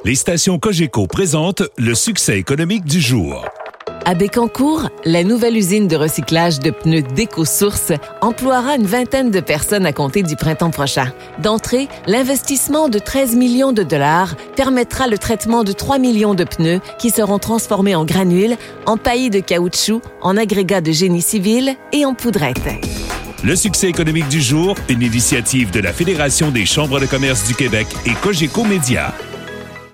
Les stations Cogeco présentent le succès économique du jour. À Bécancour, la nouvelle usine de recyclage de pneus d'EcoSource emploiera une vingtaine de personnes à compter du printemps prochain. D'entrée, l'investissement de 13 millions de dollars permettra le traitement de 3 millions de pneus qui seront transformés en granules, en paillis de caoutchouc, en agrégats de génie civil et en poudrette. Le succès économique du jour, une initiative de la Fédération des chambres de commerce du Québec et Cogeco Média.